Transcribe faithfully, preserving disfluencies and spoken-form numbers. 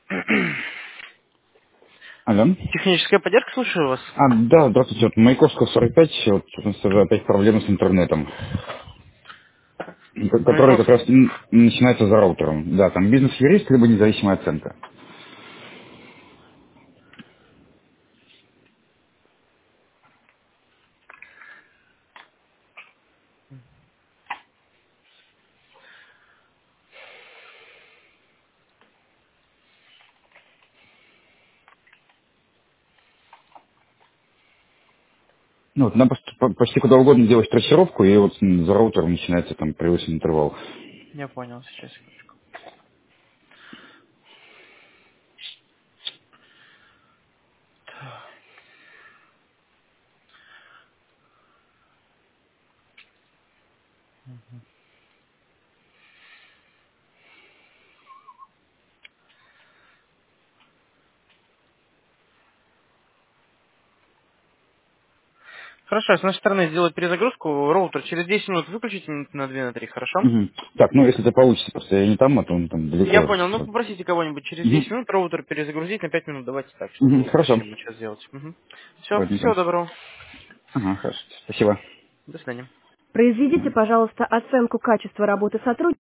Алло. Техническая поддержка, слушаю вас. А, да, здравствуйте. Вот Маяковского сорок пять, вот у нас опять проблемы с интернетом, ко- который как раз Маяковский. н- начинается за роутером. Да, там бизнес-юрист, либо независимая оценка. Ну, вот нам пост- по- почти куда угодно делать трассировку, и вот м, за роутером начинается там превысленный интервал. Я понял, сейчас, секундочку. Хорошо, с нашей стороны сделать перезагрузку. Роутер через десять минут выключите минут на две на три, хорошо? Мгм. Так, ну если это получится, просто я не там, а то он там Я далеко. понял. Ну, Вот. попросите кого-нибудь через десять Мгм. минут роутер перезагрузить на пять минут. Давайте так, чтобы Мгм, было хорошо. проще, чем сейчас сделать. Все, Ладненько. всего доброго. Ага, хорошо. Спасибо. До свидания. Мгм. Произведите, пожалуйста, оценку качества работы сотрудника.